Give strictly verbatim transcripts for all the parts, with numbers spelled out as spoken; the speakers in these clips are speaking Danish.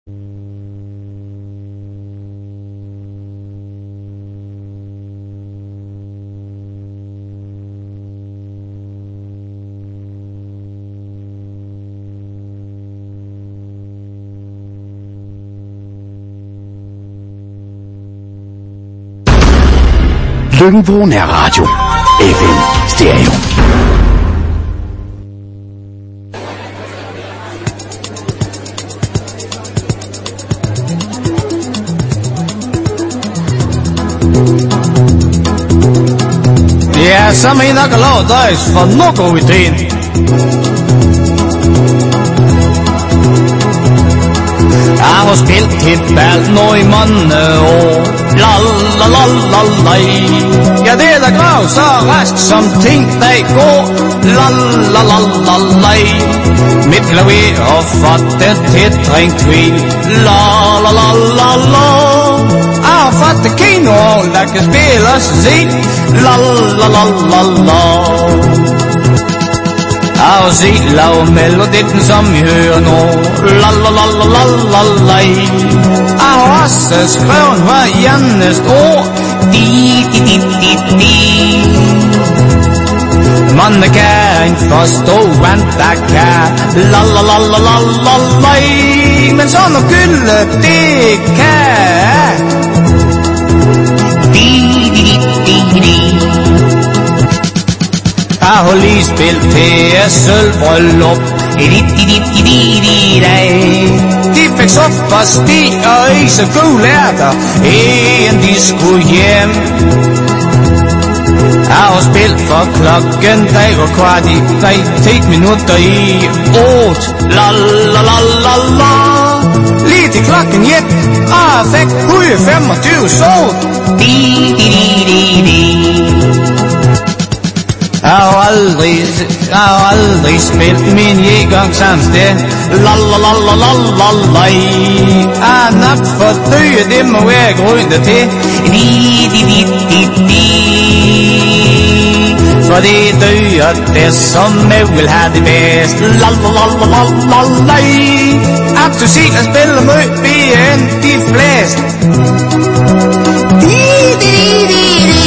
Lykken er radio. F M Stereo. Ja, så mener jeg lov dig, for nu går vi til ind. Jeg har spillet et bald nu i mange år. La la la la la. Ja, det er da grav så rask som ting der går. La la la la la. Mit klaver har fått det til drink tvil. La la la la la. Jeg har fått det kino, der kan spilles lidt. La la la la la. Jeg har set lav meloditten som vi hører nu. La la la la la la la. Jeg har også skrevet hver eneste ord. Di di di di di. Man kan ikke forstå hvad der kan. La la la la la la la. Men sådan at gylde det kan. Di di di di di. Jeg har lige spillet til et sølvbryllup. De fik suppe og sti og is og gule ærter i en disco hjem. Jeg har spillet for klokken, der går kvart i tre, ti minutter i otte. La la la la la. Lige til klokken et, og jeg fik et hundrede og femogtyve sol. Di di di di di. Jeg har aldrig, jeg har aldrig spillet min jægang samme sted. La la la la la la la. Jeg er nok for døde, det må være grunden til. Di di di di di. For det er døde, det som jeg vil have det bedst. La la la la la la la. At du siger at spille møg bedre end de fleste. Di di di di di.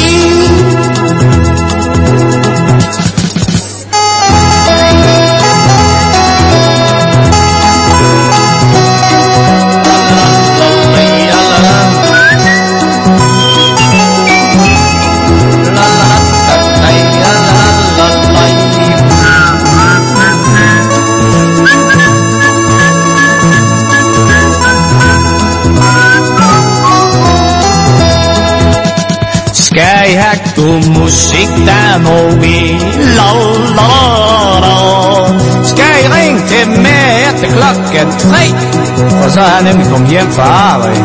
Skal I have god musik, der må vi. La la la. Skal I ringe til mig efter klokken tre? Og så er jeg nemlig kommet hjem fra arbejde.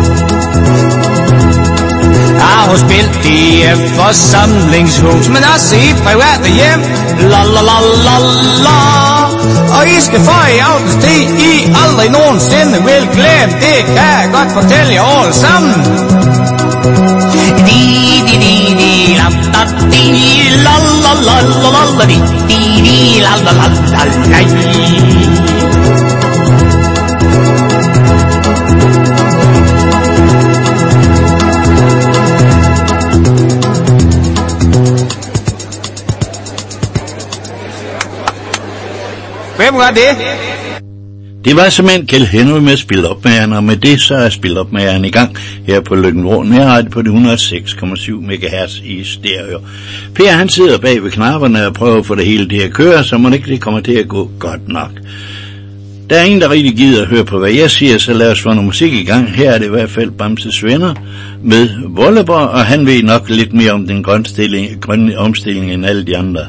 Jeg har spillet i et forsamlingshus, men også i private hjem. La la la la la. Og I skal få i aftenstid, I aldrig nogensinde vil glemme. Det kan jeg godt fortælle jer alle sammen. Di di di di la da di la la la la la la di di di la la la la la. Hvem var det? Det var simpelthen Kjeld Henry med Spilopmageren, og med det så er Spilopmageren i gang her på Lykken Nærradio på det et hundrede og seks komma syv megahertz i stereo. Per han sidder bag ved knapperne og prøver at få det hele det at køre, så må det ikke komme til at gå godt nok. Der er ingen, der rigtig gider at høre på, hvad jeg siger, så lad os få noget musik i gang. Her er det i hvert fald Bamses Venner med Volleborg, og han ved nok lidt mere om den grønne, stilling, grønne omstilling end alle de andre.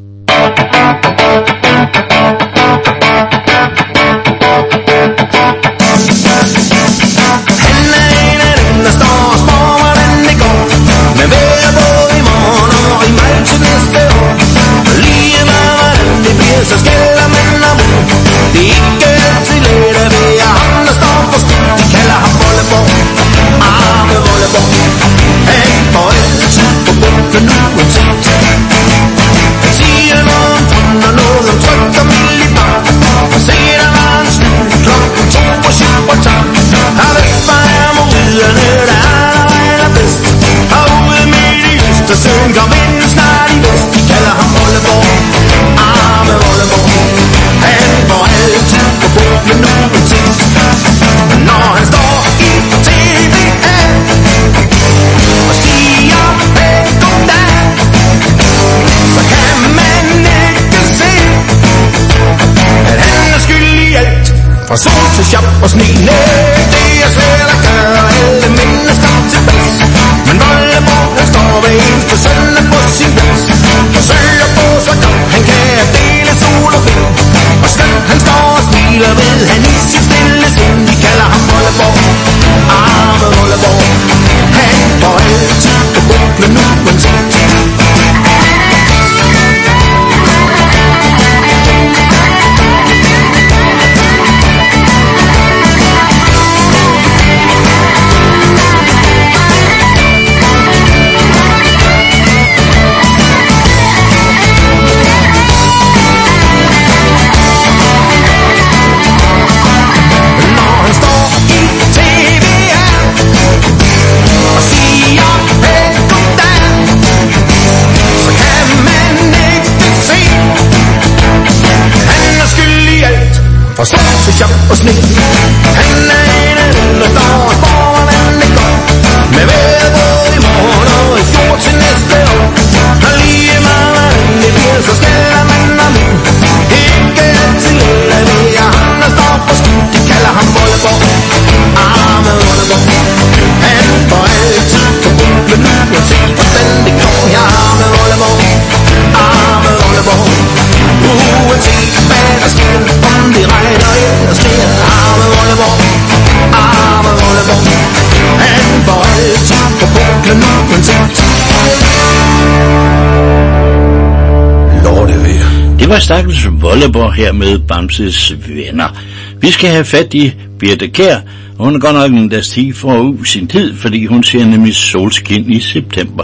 Han er en af dem, der står og spår, hvordan det går. Med vejr både i morgen og i maj til næste år. Lige meget hvordan det bliver, så skælder man om. Det er ikke altid let at være ham, der står på stil. De kalder ham Volleborg, arme Volleborg. Han får altid på bunden uanset. og sne. Nej, det er svært at gøre alle mennesker tilpas, men Voldemort han står ved eneste søndag på sin plads. Forsøger på så godt han kan at dele sol og vind, og skønt han står og smiler ved han i sit stille sind. De kalder ham Voldemort, arme Voldemort. Han får altid på buklen uanset. Og så til sjov og sne. Han er en af dem, der står og spår, hvordan det går. Med vejret både i morgen og i fjor til næste år. Og lige meget hvordan det bliver, så skælder man om nu. Ikke altid lille ved jeg ham, der står på ski. De kalder ham Voldemort, arme Voldemort. Han får altid på buklen uanset hvordan det går. Ja, arme Voldemort, arme Voldemort. Uanset hvad der sker, om det regner eller sner. Arme Voldemort, arme Voldemort. Han får altid på buklen uanset. Lortevejr. Det var stakkels Voldemort her med Bamses venner. Vi skal have fat i Birthe Kjær. Hun er godt nok en dags tid for at uge sin tid, fordi hun ser nemlig solskin i september.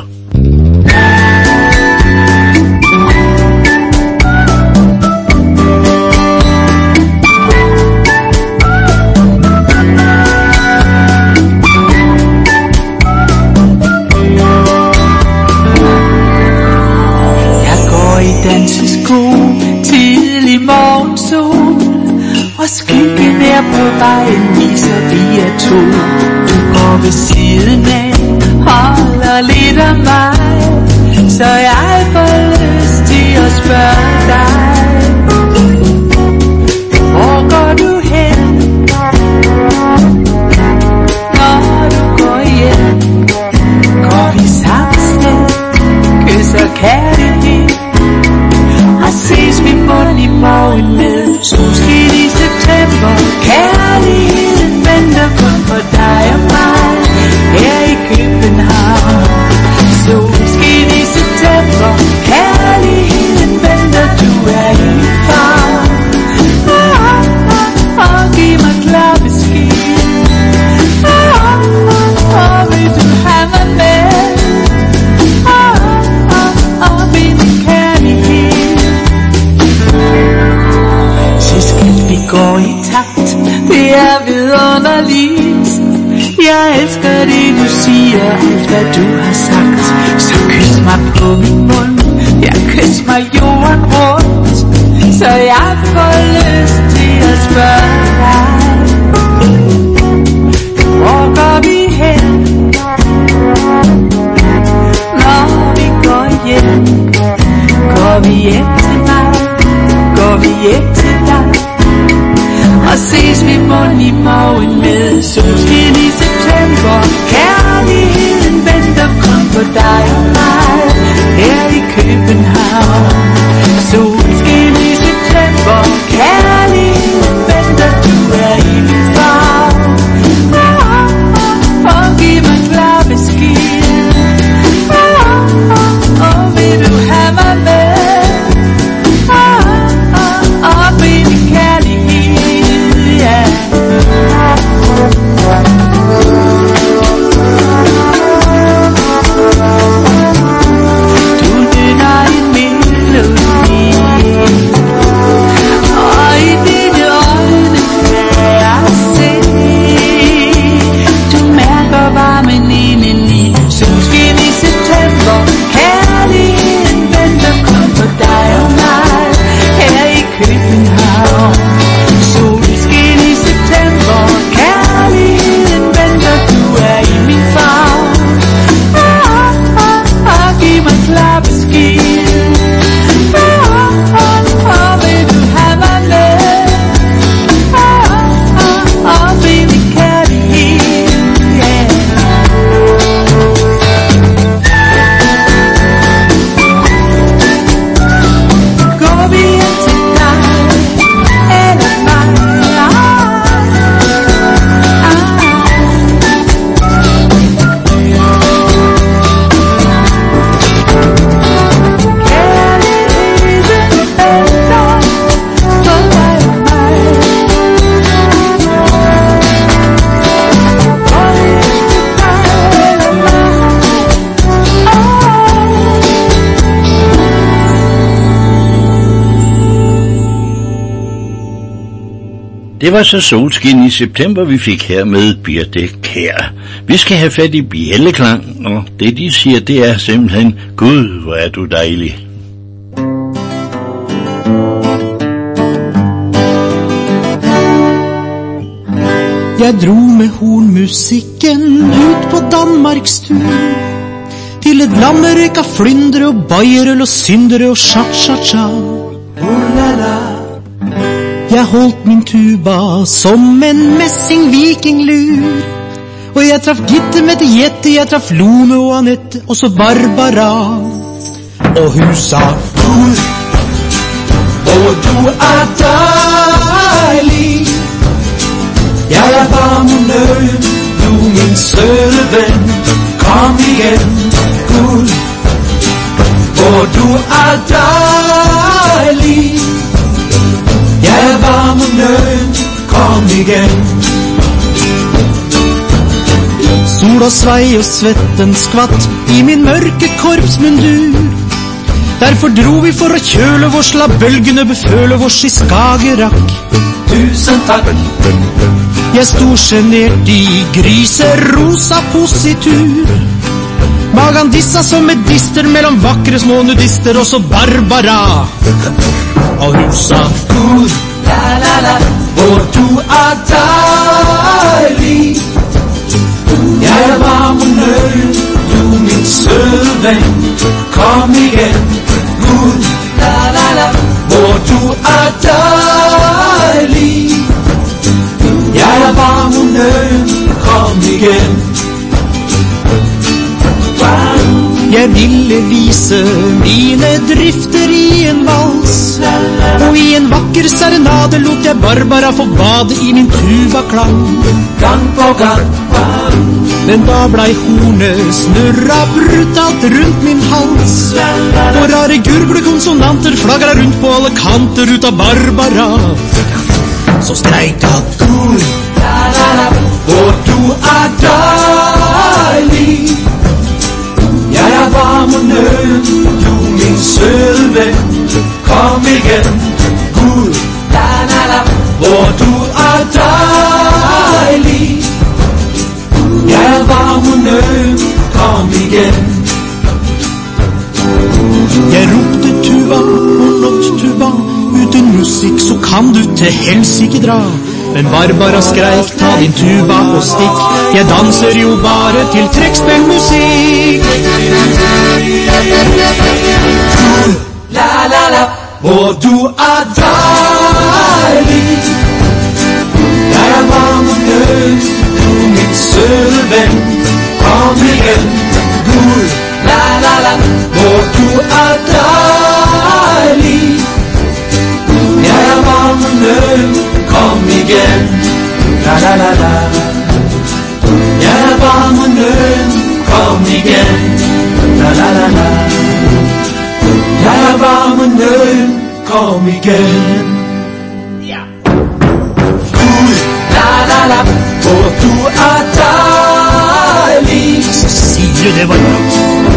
Tidlig morgensol, og skyggen er på vejen, viser vi er to. Du går ved siden af, holder lidt af mig, så jeg får lyst til at spørge dig. Hvor går du hen, når du går hjem? Går vi samme sted, kysser kærlighed, og ses vi mund i morgen med solskin i september. Kærligheden venter kun på dig og mig her i København. Solskin i september, kærligheden venter, du er i far. Oh, oh, oh, giv mig klar besked. Oh, oh, oh, vil du have mig med? Oh, oh, oh, vil min kærlighed. Skat, vi går i takt, det er vidunderligt. Jeg elsker det du siger, alt hvad du har sagt. Så kys mig på min mund, ja kys mig jorden rundt, så jeg får lyst til at spørge dig. Hvor går vi hen, når vi går hjem? Går vi hjem til mig? Går vi hjem til dig? Og ses vi mund i morgen med solskin i september. Kærligheden venter kun på dig og mig her i København. Solskin i september, kærligheden venter, du er Det var så solskin i september, vi fik her med Birthe Kjær. Vi skal have fat i bjælleklang, og det de siger, det er simpelthen, Gud, hvor er du dejlig. Jeg dro med hornmusikken ut på Danmarks tur, til et land med røyka flyndre og bajerøl og syndere og cha-cha-cha. Jeg holdt min tuba som en messing vikinglur, og jeg traff Gitte, Mette, Jette, jeg traff Lone og Annette, og så Barbara. Og hun sa, Gud, og du er dejlig. Jeg er varm og nøgen, du min søde ven, kom igen, Gud, og du er dejlig. Jeg er varm og nøgen, kom igen. Sola svei og svetten skvatt i min mørke korpsmundur. Derfor dro vi for å kjøle vårs, la bølgene beføle vårs i Skagerrak. Tusen takk. Jeg sto genert i gryserosa positur. Magan dissa som med dister mellom vakre små nudister, og så Barbara. Og hun sa, Gud, la la la, hvor du er dejlig. Jeg er varm og nøgen, du min søde ven, kom igen, Gud, la la la, hvor du er dejlig. Jeg er varm og nøgen, kom igen. Jeg ville vise mine drifter i en vals, og i en vakker serenade lot jeg Barbara få bade i min tubaklang. Gang på gang, men da blei hornet snurra brutalt rundt min hals, og rare gurglekonsonanter flagra rundt på alle kanter ut av Barbara. Så streik at Gud, la la la, og du er dejlig. Jeg er varm og nøgen, du min søde ven, kom igen, Gud, la la la, hvor du er dejlig. Jeg er varm og nøgen, kom igen. Jeg ropte tuba og låt tuba, uten musikk så kan du til helsike dra. Men Barbara skreik, ta din tuba og stikk, jeg danser jo bare til trekkspillmusikk. La la la, hvor du er dejlig. Jeg er varm og nøgen, du min søde ven, kom igen, Gud. La la la, hvor du er dejlig. Jeg er varm og nøgen, kom igen, la la la la. Jeg er varm og nøgen, kom igen, la la la la. Jeg er varm og nøgen, kom igen. Ja. Gud, la la la, hvor du er dejlig. Så sier det var bra.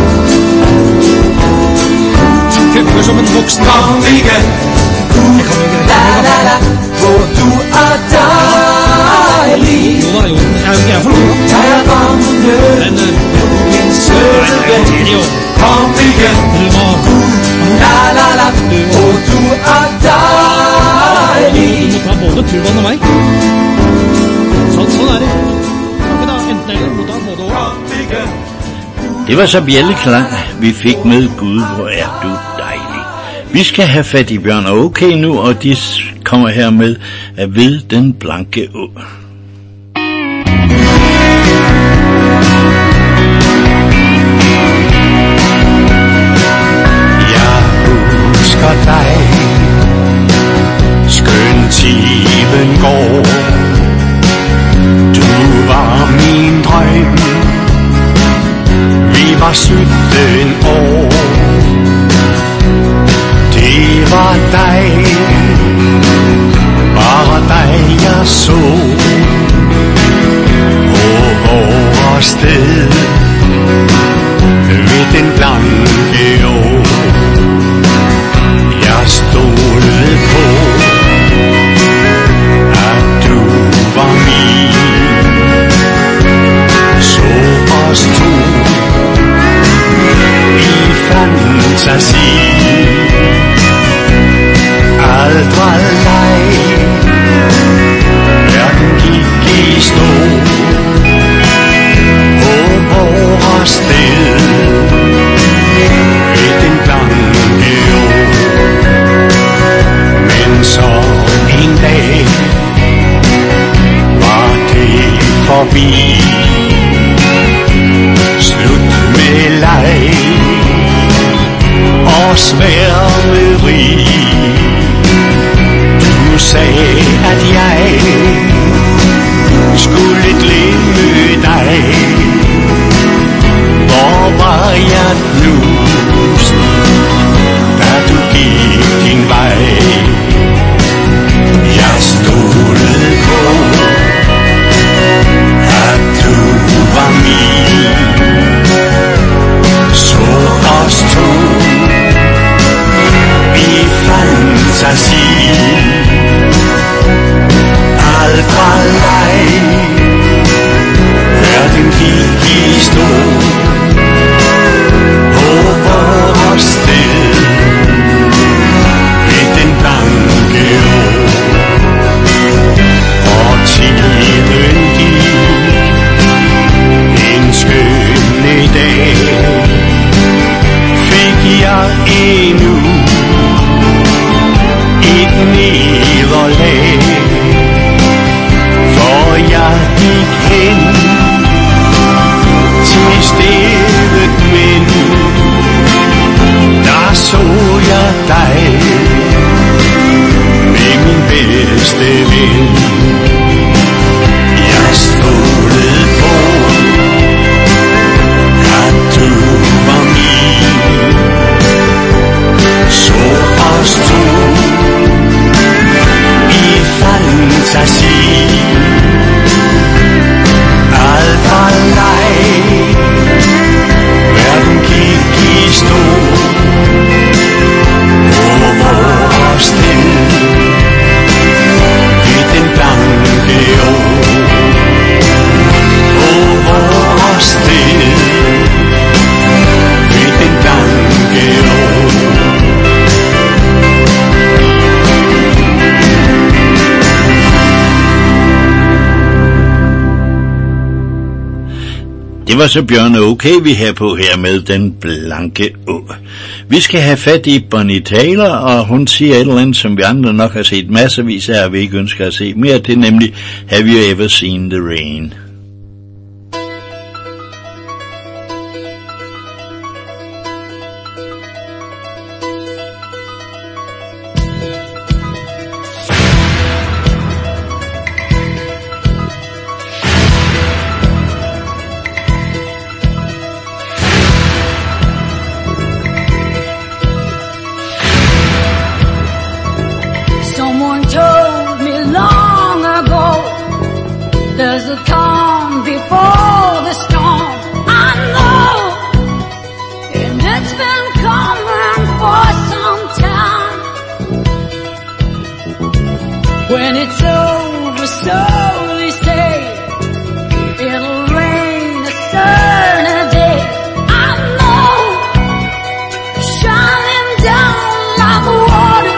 Køkker som en voksen. Kom igen, Gud, la la la, hvor du er dejlig. Jo da, jo, jeg er for noe. Jeg er varm og nøgen, min søde ven, kom igen, la la la, hvor du er dejlig. Du må ta både turban og meg. Sånn, sånn er det. Kan vi da enten eller må ta både og. Det var så bjælleklang, vi fik med, Gud, hvor er du dejlig. Vi skal have fat i Bjørn og Okay nu, og de kommer her med at ved den blanke å. Jeg husker dig, skøn tiden går. Du var min drøm, vi var sytten år. Det var dig, bare dig jeg så på vores sted ved den blanke å. Jeg stolede på, at fantasi. Alt var leg, verden gik i stå. På vores sted ved den blanke å. Men så en dag var det forbi. Slut med leg og sværmeri. Du sagde, at jeg skulle glemme dig. Hvor var jeg knust, da du gik din vej? Jeg stolede på, at du var min. Så os to i fantasi. Alt var leg, verden gik i stå. På vores sted ved den blanke å. Og tiden gik en skønne dag. Fik jeg endnu et nederlag, for jeg gik hen til stedet, men der så jeg dig med min bedste ven. Jeg stolede på, at du var min. Så os to i fantasi. Alt var leg, verden gik i stå. På vores sted ved den blanke å. På vores sted ved den blanke å. Det var så Bjørne Okay, vi har på her med den blanke å. Vi skal have fat i Bonnie Tyler, og hun siger et eller andet, som vi andre nok har set masservis af, og vi ikke ønsker at se mere til, nemlig Have You Ever Seen the Rain? Someone told me long ago there's a calm before the storm. I know, and it's been coming for some time. When it's over, so they say it'll rain a certain day. I know, shining down like water.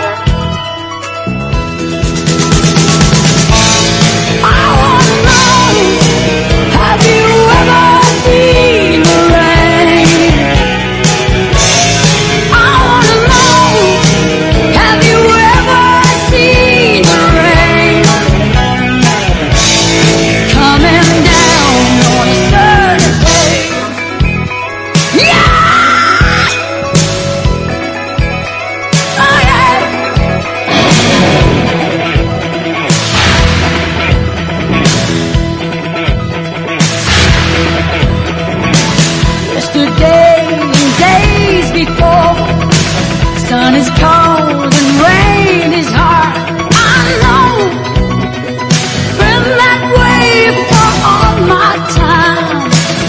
Sun is cold and rain is hard. I know, been that way for all my time.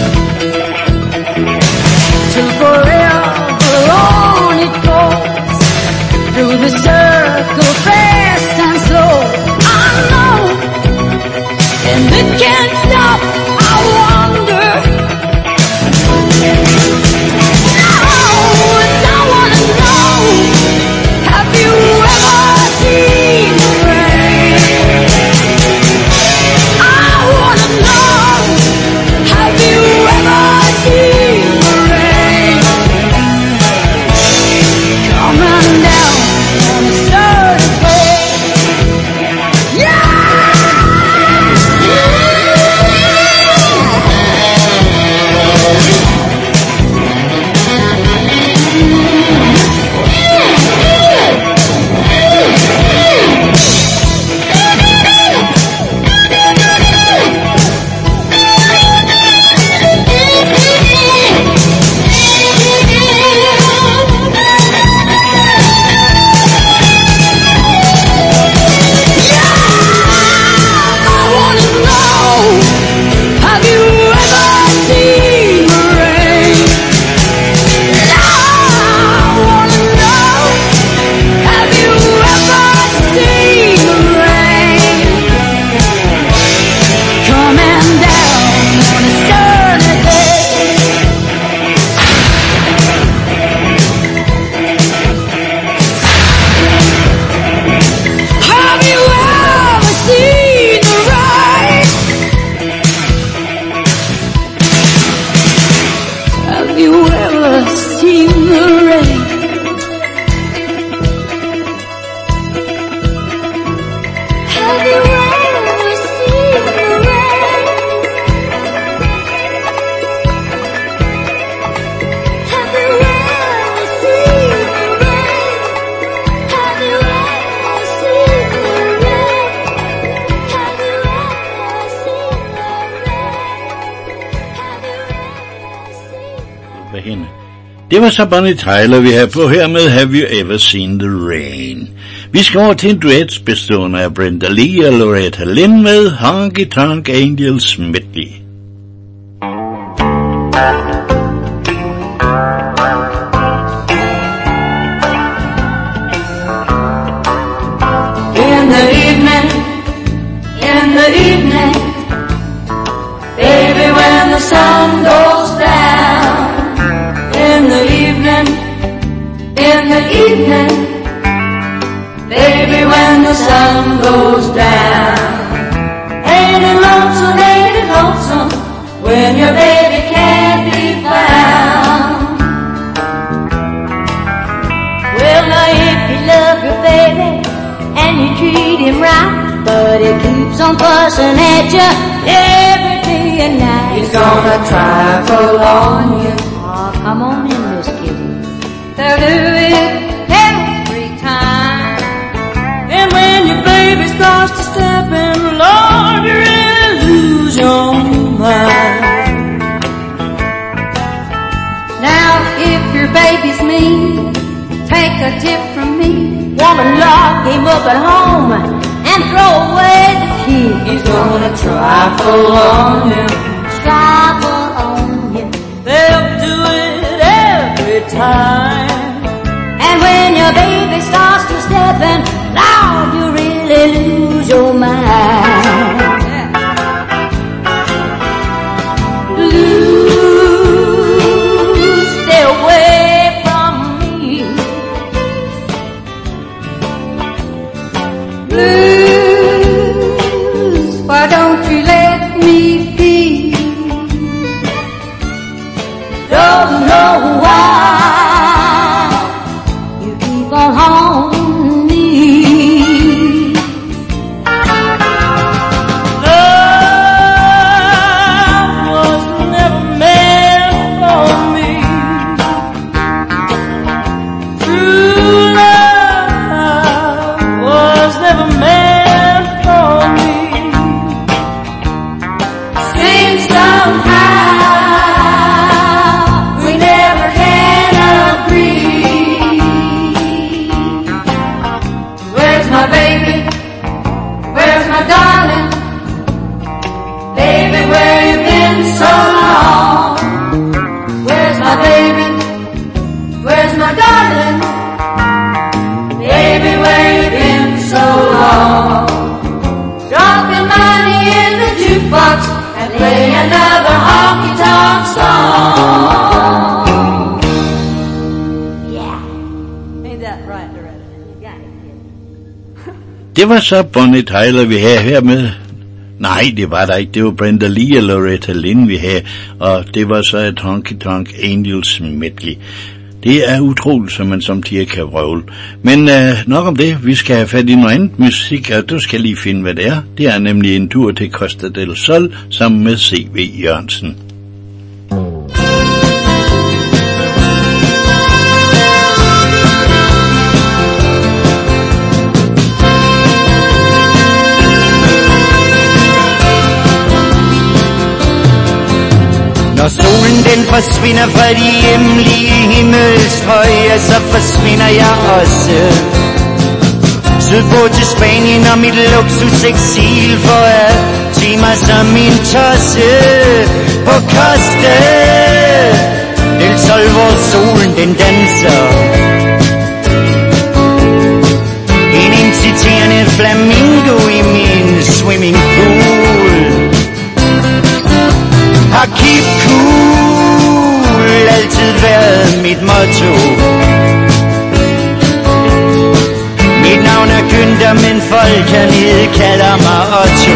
Till forever on it goes, through the circle fast and slow. I know, and it can't stop. I wonder. No, and I wanna know. hende. Det var så Bonnie Tyler, vi har på her med Have You Ever Seen the Rain. Vi skal over til en duet bestående af Brenda Lee og Loretta Lynn med Honky Tonk Angels Medley. In the evening, in the evening, baby, when the sun goes down. In the evening, in the evening, baby, when the sun goes down. Ain't it lonesome, ain't it lonesome, when your baby can't be found. Well, now if you love your baby and you treat him right, but he keeps on fussing at you every day and night, he's gonna try for on you. Oh, come on in, Miss Kitty. They'll do it every time. And when your baby starts to step in, Lord, you really lose your mind. Now, if your baby's mean, take a tip from me. Woman, lock him up at home and throw away the key. He's gonna trifle on you, trifle on you. They'll do it every time. And when your baby starts to step in, Lord, you really lose your mind. Lose, stay away from me. Lose, why don't you let me be? Don't know why you keep on haunting me. Love was never meant for me. True love was never meant for me. Seems somehow we never can agree. Where's my baby? Where's my darling? Baby, where you been so long? Where's my baby? Where's my darling? Baby, where you been so long? Dropping money in the jukebox and play another honky-tonk song. Yeah. Ain't that right, Loretta? You got it, kid. Det var så Bonnie Tyler, vi havde her med. Nej, det var der ikke. Det var Brenda Lee og Loretta Lynn, vi havde. Og det var så et Honky Tonk Angels Medley. Det er utroligt, som man samtidig kan vrøvle. Men øh, nok om det. Vi skal have fat i noget andet musik, og du skal lige finde, hvad det er. Det er nemlig en tur til Costa del Sol sammen med C V Jørgensen. Når solen den forsvinder fra de hjemlige himmelstrøg, så forsvinder jeg også sydpå til Spanien og mit luksuseksil for at sige mig som min tosse på Costa del Sol, hvor solen den danser. En inciterende flamingo i min swimmingpool. Har keep cool altid været mit motto. Mit navn er Günther, men folk hernede kalder mig Otto.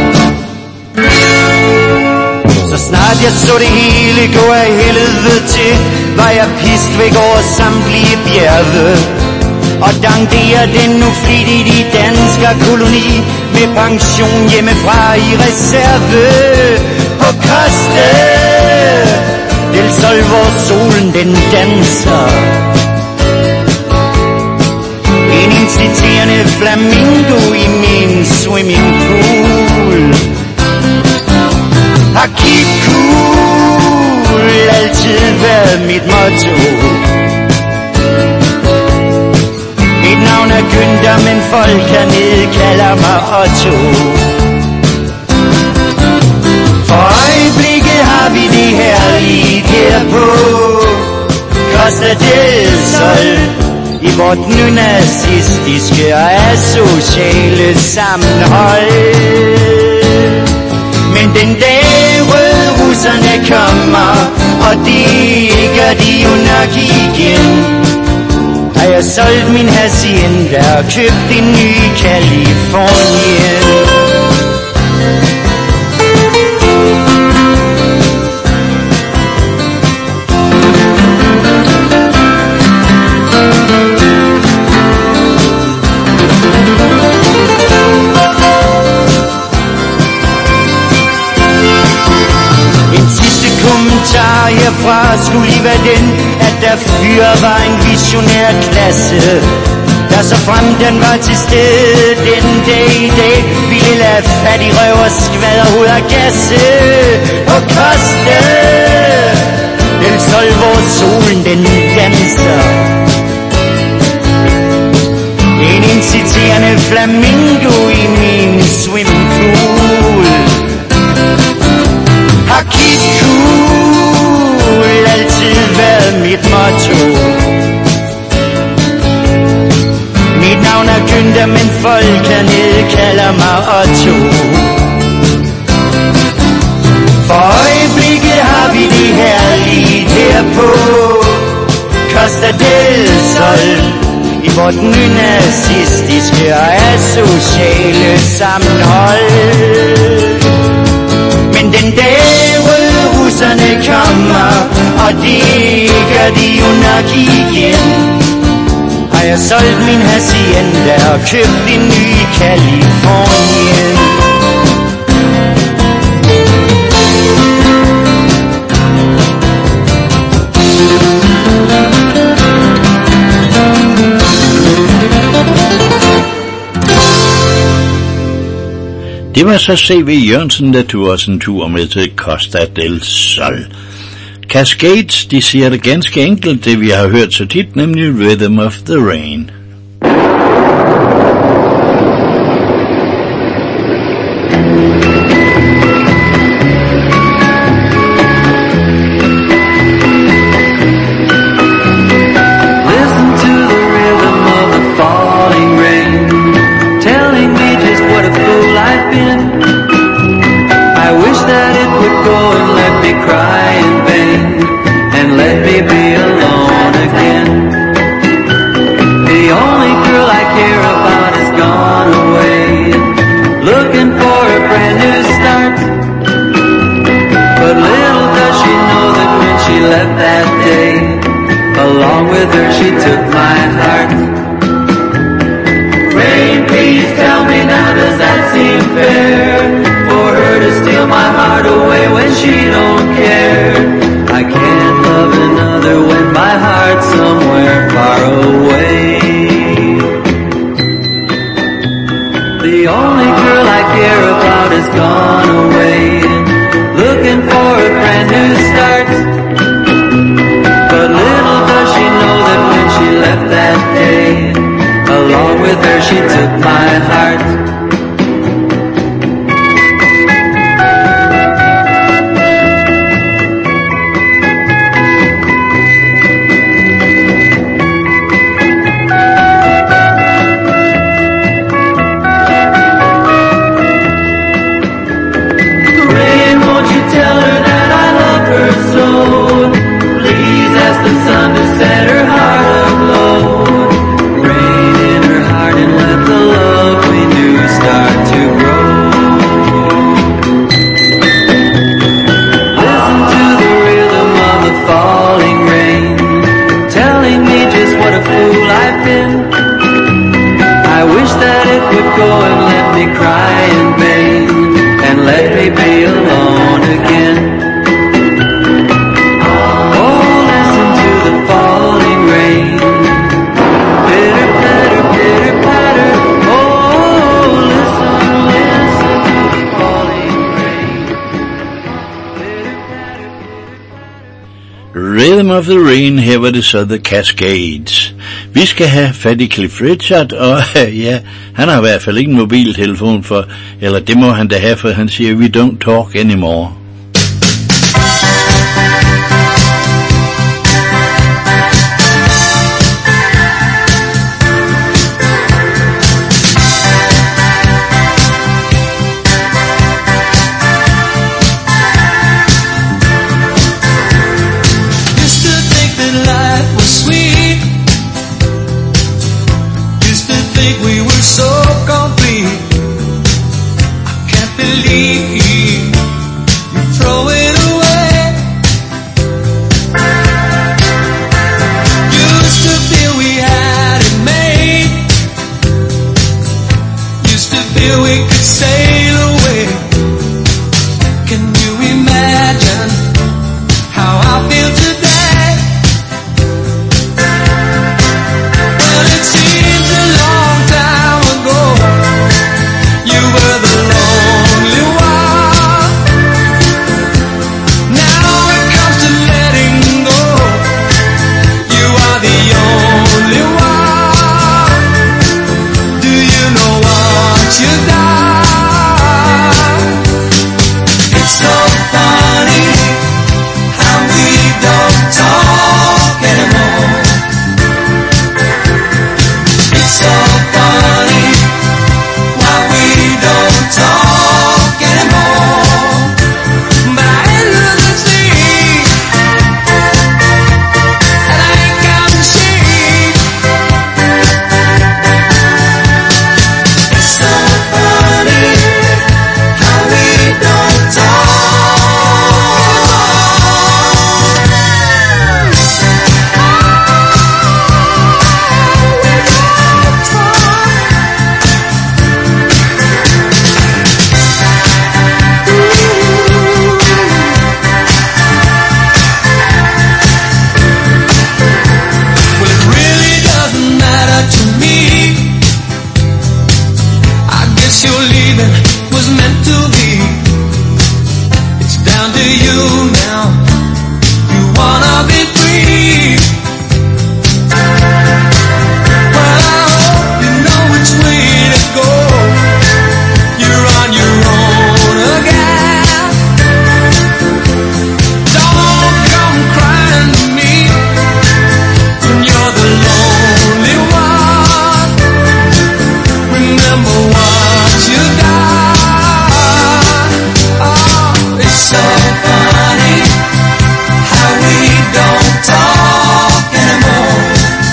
Så snart jeg så det hele gå af helvede til, var jeg pist væk over samtlige bjerge og danderer den nu flittigt i dansker koloni med pension hjemmefra i reserve på Costa del Sol, hvor solen den danser. En inciterende flamingo i min swimmingpool. Har keep cool altid været mit motto. Mit navn er Günther, men folk hernede kalder mig Otto. For øjeblikket har vi det herligt her på Costa del Sol, i vort nynazistiske og asociale sammenhold. Men den dag rødrusserne kommer, og det gør de jo nok igen, har jeg solgt min hacienda og købt en ny Californien. Herfra skulle lige være den, at der fyr var en visionær klasse, der så frem den var til stede den dag i dag, ville lade fattig røv og skvader ud af gasse og koste del Sol, hvor solen den danser. En inciterende flamingo i min swimmingpool har kigget altid været mit motto. Mit navn er Günther, men folk hernede kalder mig Otto. For øjeblikket har vi det herligt her på Costa del Sol, i vort nynazistiske og asociale sammenhold. Men den dag russerne kommer, og det gør de jo nok igen, har jeg solgt min hacienda og købt en ny Californien. Det var så C V Jørgensen, der tog os en tur med til Costa del Sol. Cascades, de siger det ganske enkelt, det vi har hørt så tit, nemlig Rhythm of the Rain. Looking for a brand new start. Rhythm of the Rain, her var det så The Cascades. Vi skal have fat i Cliff Richard, og ja, han har i hvert fald ikke en mobiltelefon for, eller det må han da have, for han siger, we don't talk anymore. We were so complete. I can't believe you throw it away. Used to feel we had it made. Used to feel we could sail away. Can you imagine how I feel today? Well, it seems a long time ago. You were the lonely one. Now it comes to letting go. You are the only one. Do you know what you've done? It's so funny how we don't talk anymore. It's so funny why we don't talk anymore. But I ain't losing sleep, and I ain't counting sheep. It's so funny how we don't talk. Well, it really doesn't matter to me. I guess your leaving was meant to be. It's down to you now. You wanna be free. Well, I hope you know which way to go. You're on your own again. Don't come crying to me when you're the lonely one. Remember what you've done. Oh, it's so funny how we don't talk anymore.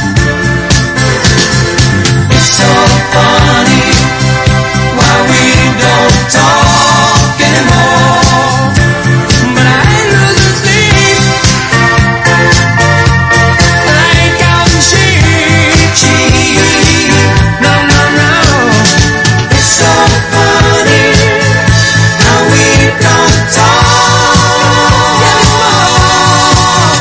It's so funny why we don't talk anymore. But I ain't losing sleep, and I ain't counting sheep. Sheep, no, no, no. It's so funny how we don't talk anymore.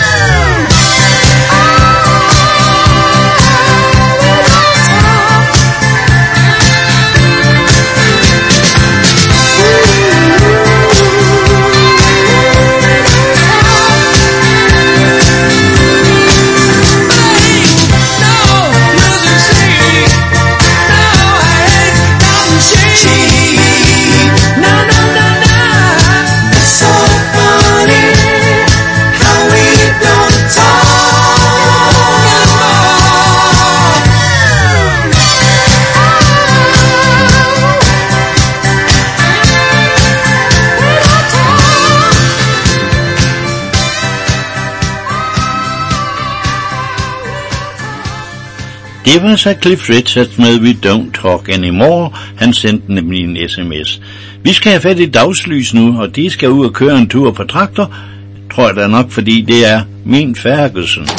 Det var så Cliff Richard med We Don't Talk Anymore. Han sendte nemlig en sms. Vi skal have fat i dagslys nu, og de skal ud og køre en tur på traktor. Tror jeg da nok, fordi det er min Ferguson.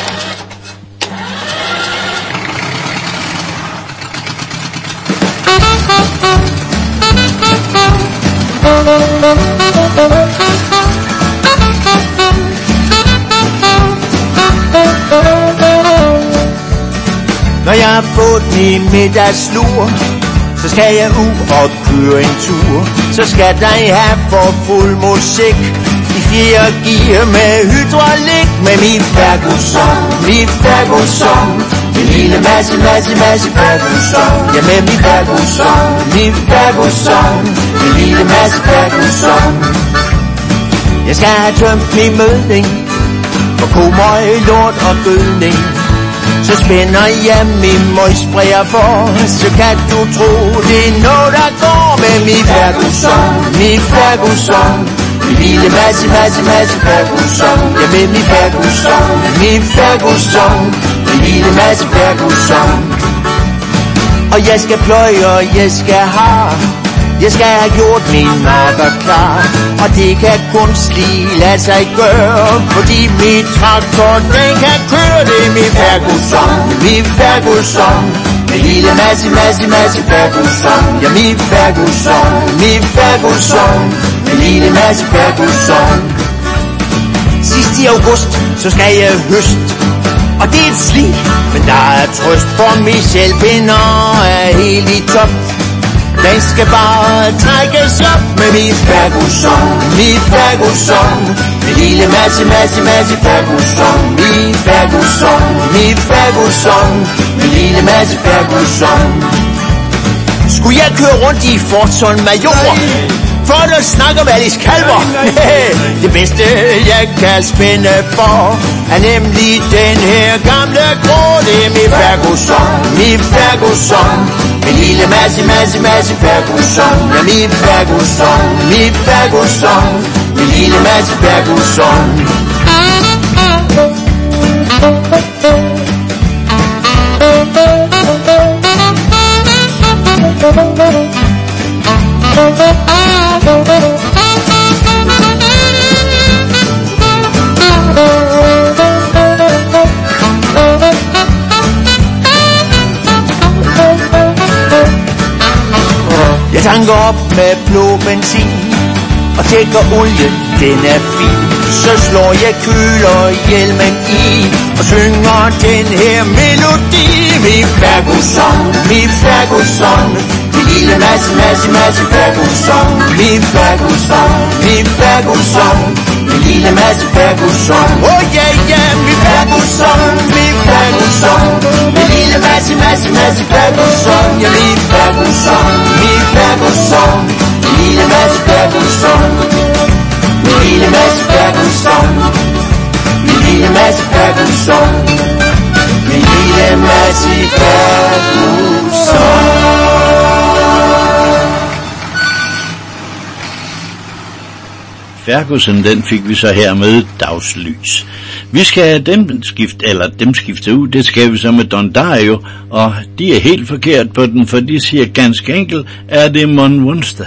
Når jeg har fået min middagslur, så skal jeg ud og køre en tur. Så skal der have for fuld musik i fjerde gear med hydraulik med min Ferguson, min Ferguson. En lille masse, masse, masse Ferguson. Ja, med min Ferguson, min Ferguson. En lille masse Ferguson. Jeg skal have tømt min mødning for komøj, lort og gødning. Så spænder jeg min møgsprayer for, så kan du tro, det er noget, der går med min Ferguson, min Ferguson. En lille masse, masse, masse Ferguson. Ja, med min Ferguson, min Ferguson. En lille masse Ferguson. Og jeg skal pløje, og jeg skal have, jeg skal have gjort min marker klar. Og det kan kun lige lade sig gøre, fordi min traktor, den kan køre. Det er min Ferguson, min Ferguson. En lille masse, masse, masse Ferguson. Ja, min Ferguson, min Ferguson. En lille masse Ferguson. Sidst i august, så skal jeg høst. Og det er et slig, men der er trøst, for Michel Pinder er helt i top. Den skal bare trækkes op med min Ferguson, min Ferguson. En lille masse, masse, masse Ferguson. Min Ferguson, min Ferguson. En lille masse Ferguson. Skulle jeg køre rundt i Fortson Major for at snakke om Alice Kalver? Det bedste jeg kan spænde for er nemlig den her gamle grå. Det er min Ferguson, min Ferguson. En lille masse, masse, masse Ferguson. Ja, min Ferguson, min Ferguson. En lille masse Ferguson. Jeg tanker op med blå benzin og tjekker olien, den er fin. Så slår jeg kølerhjelmen i og synger den her melodi. Min Ferguson, min Ferguson. En lille masse, masse, masse Ferguson. Min Ferguson, min Ferguson. En lille masse Ferguson. Oh yeah, yeah, min Ferguson, min Ferguson. En lille masse, masse, masse Ferguson. Ja, min Ferguson, min Ferguson. En lille masse Ferguson. En lille masse Ferguson. En lille masse Ferguson. En lille masse Ferguson. Ferguson, den fik vi så her med Dagslys. Vi skal have dem skifte, eller dem skifte ud, det skal vi så med Don Dario, og de er helt forkert på den, for de siger ganske enkelt, er det Mon Wunster.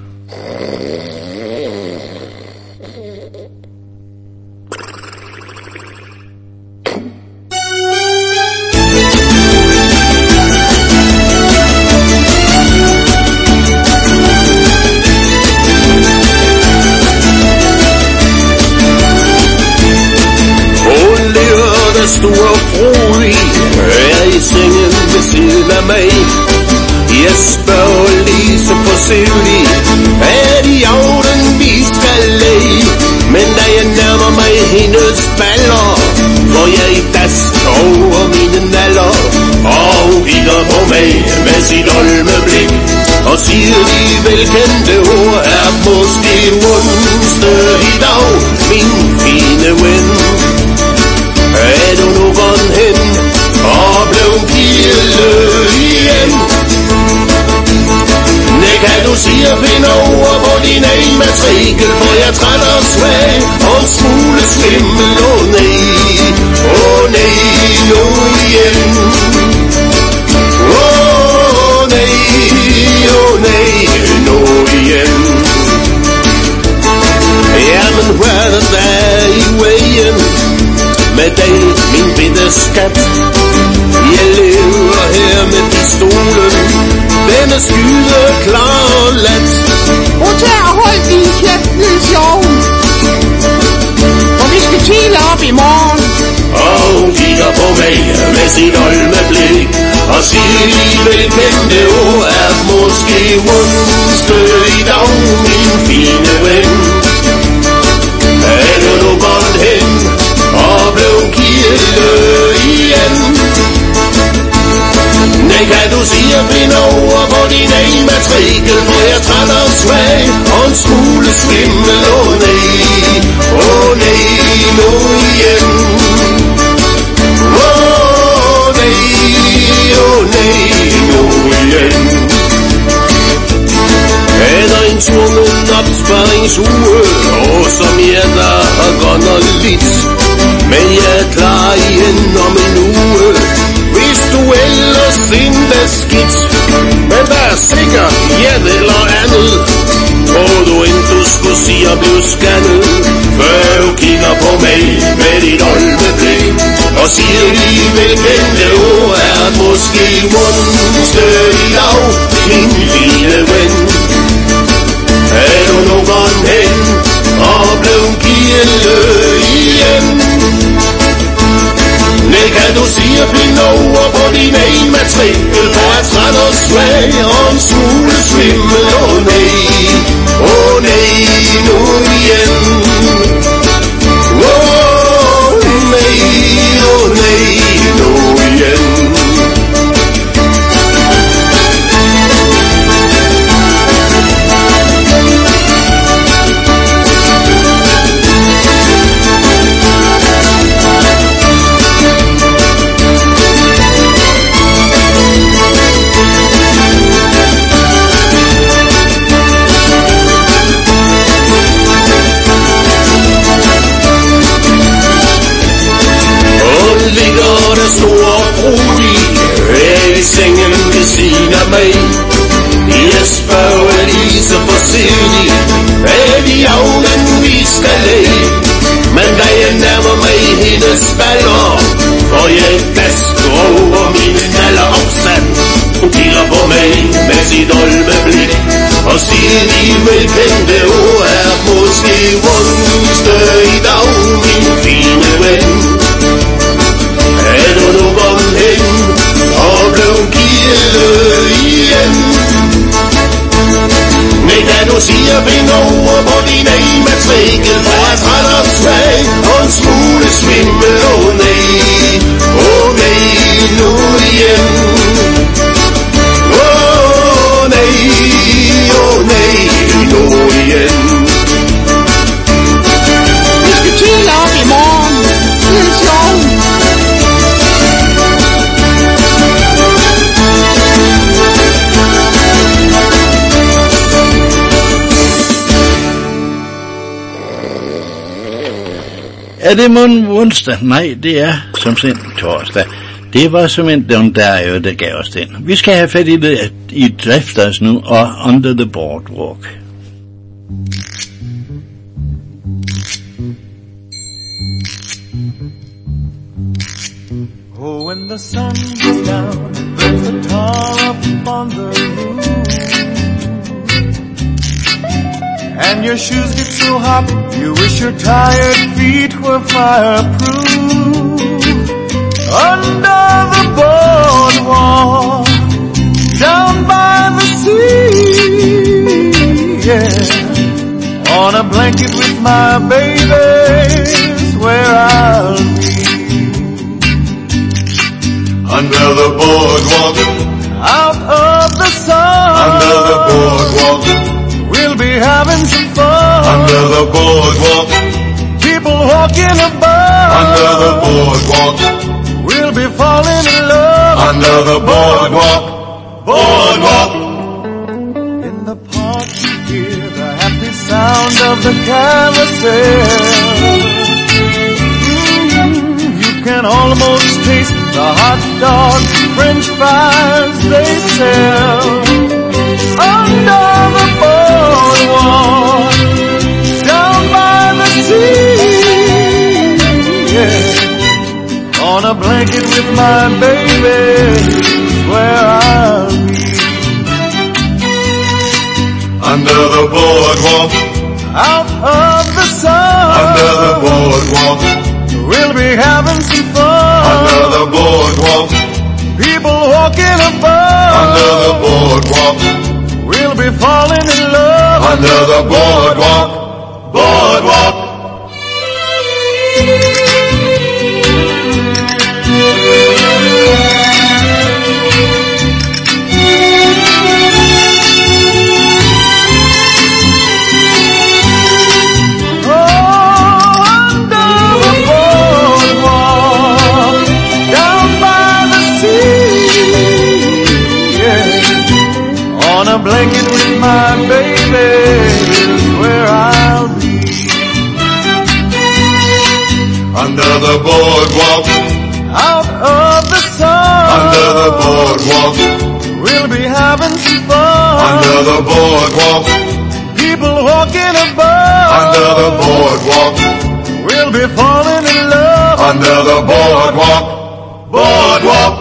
Store Frodig er i sengen ved siden af mig. Jeg spørger lige så forsøgelig, er det i aften vi skal læge? Men da jeg nærmer mig hendes baller, får jeg i dask over mine naller. Og hun kigger på mig med sit olmeblik og siger de velkendte ord, er måske onsdag i dag, min fine ven. Er du nu gået hen og blev pille igen? Nej, kan du sige at finde over på din egen matrikel, for jeg er træt og svag og en smule svimmel. Åh oh, nej, åh oh, nej, nu igen. Åh oh, nej, åh oh, nej, nu igen. Jamen, hvad er der i vejen med dig, min bitte skat? Jeg lever her med pistolen, den er skyder klar og let. Og tag og hold din kæft, Niels Jorgen, for vi skal kile op i morgen. Og hun kigger på mig med sit olmeblik og siger de velkendte ord, er måske onsdag i dag, min fine ven. buskerne, før du kigger på mig med dit olveblik. Og siger lige velkendte ord, er måske onsdag i dag, min lille ven. Er du nogen hen og blev kille igen? Nej, kan du sige pænt over på din egen matrikel, for at træt og svag og en smule svimmel. Åh oh, nej, åh oh, nej, nu igen. Åh oh, nej, åh oh, nej, nu igen. Ligger der stor rolig her i sengen ved siden af mig. Jeg spørger lige så forsigtigt, er det i aften vi skal læge? Men da jeg nærmer mig hendes baller, får jeg dask over min knaller opsat. Hun kigger på mig med sit olveblik og siger de velkendte ord, er måske onsdag i dag, min fine ven. Er du nu kommet hen og blev kille igen? Nej, da du siger pænt over på din egen matrikel, for at træt og svag og en smule svimmel. Åh oh, nej, åh oh, nej, nu igen. Åh oh, nej, åh oh, nej, nu igen. Vi skal tidligt op i morgen. Det er sjovt. Er det måden onsdag? Nej, det er som sendt torsdag. Det var simpelthen den der jo, der gav os den. Vi skal have fat i det i Drifters nu og Under the Boardwalk. Oh, when the sun goes down, there's a tall up on the roof, and your shoes get so hot, you wish your tired feet were fireproof. Under the boardwalk, down by the sea, yeah, on a blanket with my baby's where I'll be. Under the boardwalk, out of the sun, under the boardwalk, we'll be having some fun. Under the boardwalk, people walking above. Under the boardwalk, we'll be falling in love. Under the boardwalk, boardwalk. In the park you hear the happy sound of the carousel. Mm, you can almost taste the hot dogs, French fries they sell. Under the boardwalk, down by the sea, yeah, on a blanket with my baby, where I'll be. Under the boardwalk, out of the sun, under the boardwalk, we'll be having some fun. Under the boardwalk, people walking above. Under the boardwalk, we'll be falling in love. Under the boardwalk, boardwalk. A blanket with my baby is where I'll be. Under the boardwalk, out of the sun, under the boardwalk, we'll be having some fun. Under the boardwalk, people walking above. Under the boardwalk, we'll be falling in love. Under the boardwalk, boardwalk.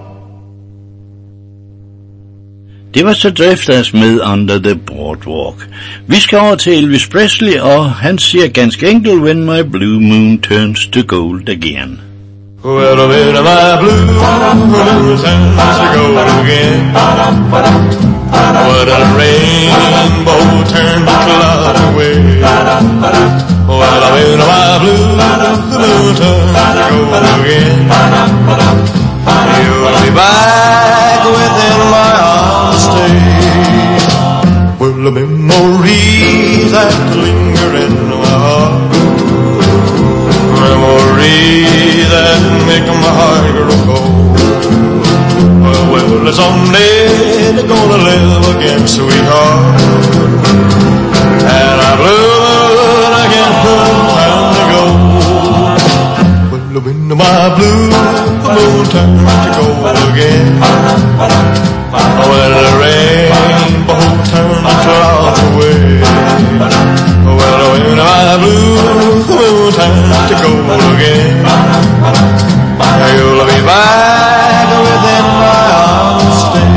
Det var så Drifters med Under the Boardwalk. Vi skal over til Elvis Presley, og han siger ganske enkelt, When my blue moon turns to gold again. Well, when my blue moon turns to gold again, when a rainbow turns to cloud away. Well, when my blue moon turns to gold again, you'll be back within my arms stay. Well, the memories that linger in my heart, memories that make my heart grow cold. Well, well, someday they're gonna live again, sweetheart, and our blood again will turn to gold. Well, when my blue moon turns to gold again, when the rainbow turns clouds away, well, when my blue moon turns to gold again, you'll be back within my arms stay.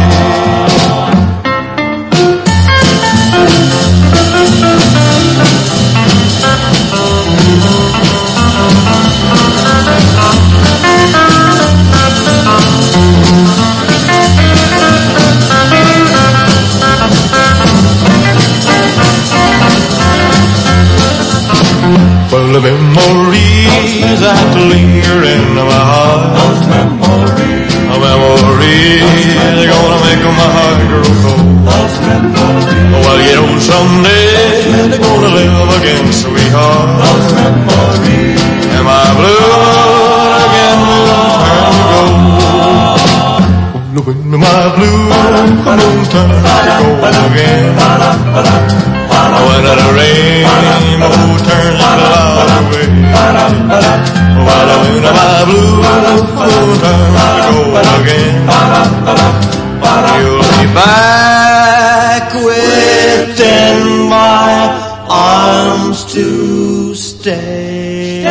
Well, the memories that linger in my heart, memories, memories are gonna make my heart grow cold. Well, you know, someday they're gonna live again, sweetheart, and my blood again will turn to gold. When my blue moon turns to gold again, when the rainbow turns cloud away, well, when my blue moon turns to gold again, you'll be back within my arms to stay.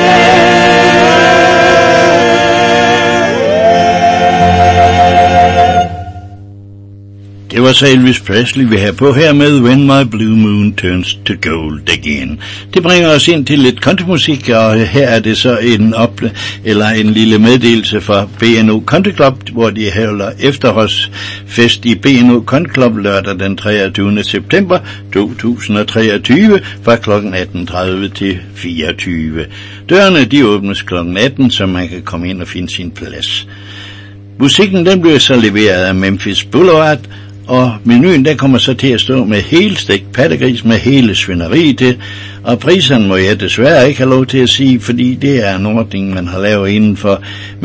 Det var så Elvis Presley, vi har på her med When My Blue Moon Turns to Gold Again. Det bringer os ind til lidt countrymusik, og her er det så en op eller en lille meddelelse fra B N O Country Club, hvor de holder efterhåndsfest i B N O Country Club lørdag den treogtyvende september to tusind og treogtyve fra klokken atten tredive til fireogtyve. Dørene de åbnes klokken atten, så man kan komme ind og finde sin plads. Musikken den bliver så leveret af Memphis Boulevard, og menuen der kommer så til at stå med helstegt pattegris med hele svineriet til, og priserne må jeg desværre ikke have lov til at sige, fordi det er en ordning, man har lavet inden for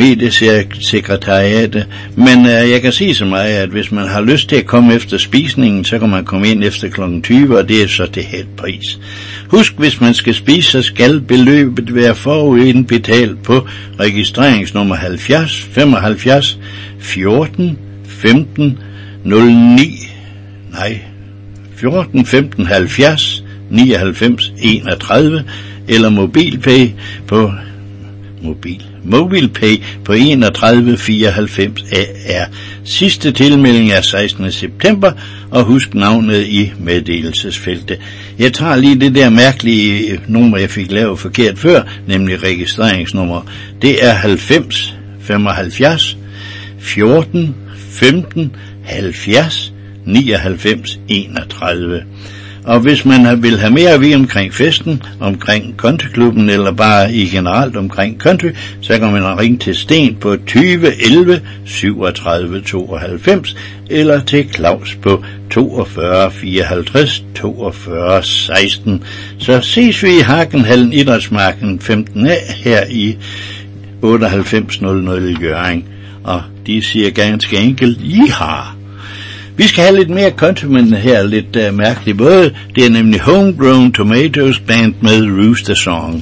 mediesekretariatet. Men øh, jeg kan sige så meget, at hvis man har lyst til at komme efter spisningen, så kan man komme ind efter klokken tyve, og det er så til halv pris. Husk, hvis man skal spise, så skal beløbet være forudindbetalt på registreringsnummer halvfjerds femoghalvfjerds fjorten femten nul ni, nej, fjorten femten halvfjerds nioghalvfems enogtredive, eller MobilePay på mobil MobilePay på enogtredive fireoghalvfems A R. Sidste tilmelding er sekstende september, og husk navnet i meddelelsesfeltet. Jeg tager lige det der mærkelige nummer, jeg fik lavet forkert før, nemlig registreringsnummer. Det er halvfems femoghalvfjerds fjorten femten halvfjerds nioghalvfems enogtredive. Og hvis man vil have mere at vide omkring festen, omkring countryklubben eller bare i generelt omkring country, så kan man ringe til Sten på tyve elleve syvogtredive tooghalvfems eller til Claus på toogfyrre fireoghalvtreds toogfyrre seksten. Så ses vi i Hagenhallen Idrætsmarken femten A her i otteoghalvfems hundrede i Hjørring. Og de siger ganske enkelt, Jiha! Vi skal have lidt mere country, men her lidt uh, mærkeligt både. Det er nemlig Homegrown Tomatoes Band med Rooster Song.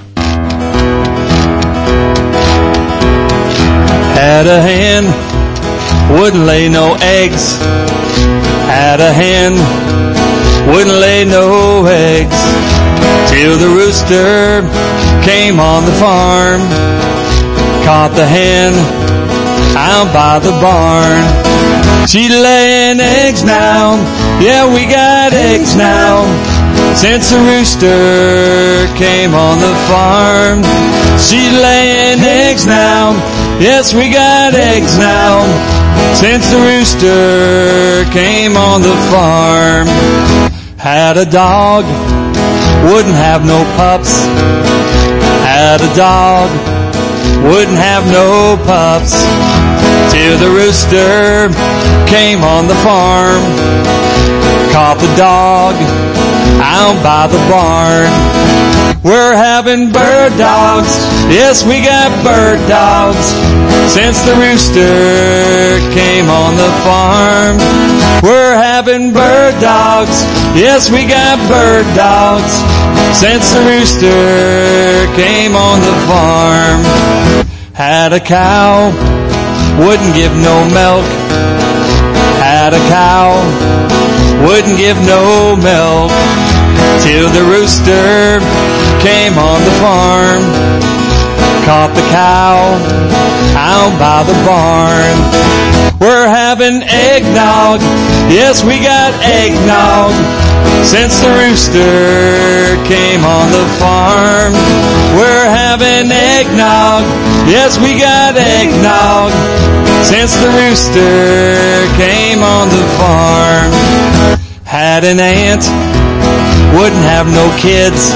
Had a hen, wouldn't lay no eggs. Had a hen, wouldn't lay no eggs, till the rooster came on the farm, caught the hen out by the barn. She laying eggs now, yeah, we got eggs now, since the rooster came on the farm. She laying eggs now, yes, we got eggs now, since the rooster came on the farm. Had a dog, wouldn't have no pups. Had a dog, wouldn't have no pups, till the rooster came on the farm, caught the dog out by the barn. We're having bird dogs, yes, we got bird dogs, since the rooster came on the farm. We're having bird dogs, yes, we got bird dogs, since the rooster came on the farm. Had a cow, wouldn't give no milk. Had a cow, wouldn't give no milk, till the rooster came on the farm, caught the cow out by the barn. We're having eggnog, yes, we got eggnog, since the rooster came on the farm. We're having eggnog, yes, we got eggnog, since the rooster came on the farm. Had an aunt, wouldn't have no kids.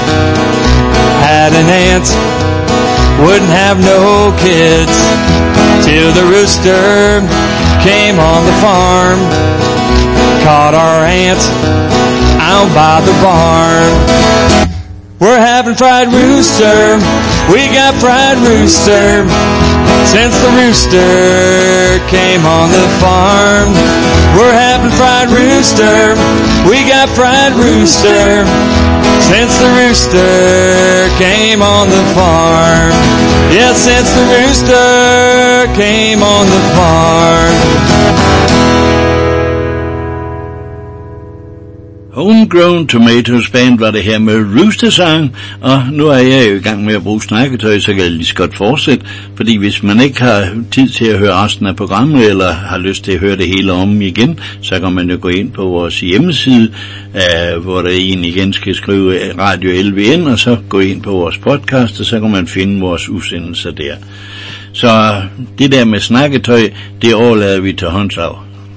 Had an aunt, wouldn't have no kids, till the rooster came on the farm, caught our aunt out by the barn. We're having fried rooster, we got fried rooster, since the rooster came on the farm. We're having fried rooster, we got fried rooster, since the rooster came on the farm. Yes, since the rooster came on the farm. Homegrown Tomatoes Band var det her med Rooster-sang, og nu er jeg jo i gang med at bruge snakketøj, så kan jeg lige så godt fortsætte, fordi hvis man ikke har tid til at høre resten af programmet, eller har lyst til at høre det hele om igen, så kan man jo gå ind på vores hjemmeside, uh, hvor der egentlig igen skal skrive Radio L V N, og så gå ind på vores podcast, og så kan man finde vores udsendelser der. Så det der med snakketøj, det overlader vi til håndslag.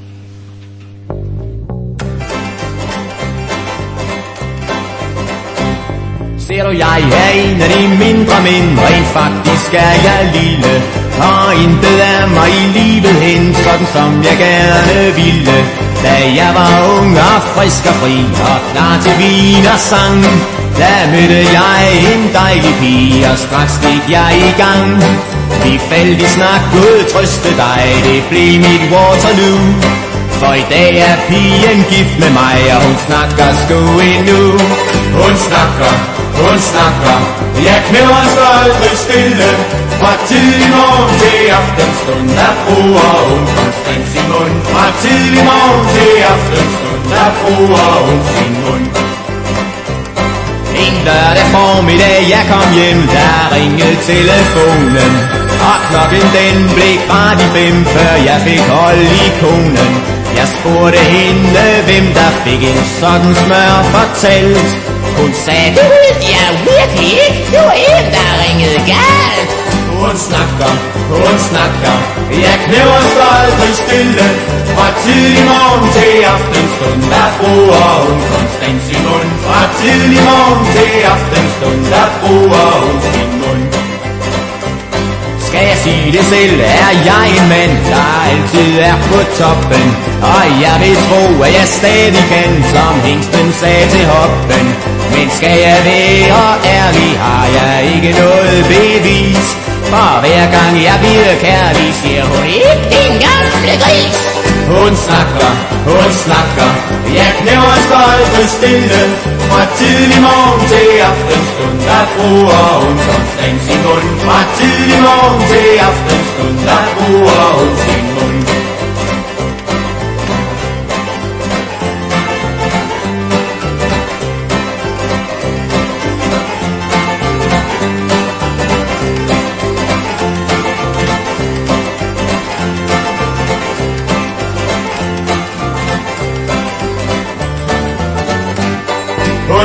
Ser du, jeg er en af de mindre mænd, rent faktisk er jeg lille, og intet er mig i livet hen, sådan som jeg gerne ville. Da jeg var ung og frisk og fri, og klar til vin og sang, da mødte jeg en dejlig pige, og straks gik jeg i gang. Vi faldt i snak, Gud trøste dig, det blev mit Waterloo. For i dag er pigen gift med mig, og hun snakker sgu endnu. Hun snakker, hun snakker, jeg knæver så aldrig stille. Fra tidlig morgen til aftenstund, der bruger hun konstant sin mund. Fra tidlig morgen til aftenstund, der bruger hun sin mund. En lørdag formiddag, jeg kom hjem, der ringede telefonen. Og klokken den blev bare de fem, før jeg fik hold i konen. Jeg spurgte hende, hvem der fik en sådan smør fortalt. Hun sagde, det ved jeg virkelig ikke, det var en, der ringede galt. Hun snakker, hun snakker, jeg knæver så aldrig stille. Fra tidlig morgen til aftenstund, der bruger hun konstant sin mund. Fra tidlig morgen til aftenstund, der bruger hun sin mund. Skal jeg sige det selv, er jeg en mand, der altid er på toppen. Og jeg vil tro, at jeg stadig kan, som hængsten sagde til hoppen. Men skal jeg være ærlig, har jeg ikke noget bevis. For hver gang jeg bliver kærlig, siger hun ikke din gamle gris. Hun snakker, hun snakker, jeg knæver så aldrig stille. Fra tidlig morgen til aftenstund, der bruger hun konstant sin mund. Fra tidlig morgen til aftenstund, der bruger hun sin mund.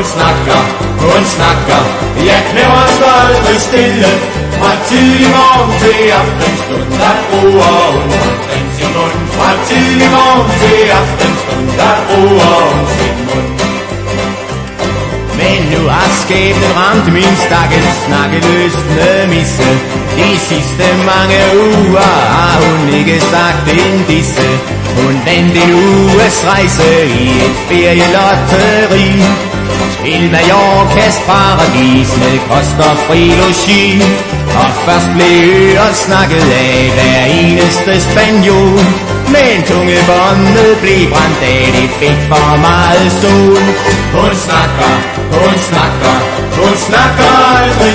snakker, hun snakker. Jeg knæver skal aldrig stille. Fra tidlig morgen til aftenstund, der bruger hun omkring sin mund. Fra tidlig morgen til aftenstund, der bruger hun sin mund. Men nu har skæbnen ramt min stakkels snakkeløsende misse. De sidste mange uger har hun ikke sagt en disse. Hun vendte en uges rejse i et ferielotteri til Mallorcas paradis med kost og fri logi. Og først blev øret snakket af hver eneste spanjol. Men tungebåndet blev brændt af, det fik for meget sol. Hun snakker, hun snakker, hun snakker aldrig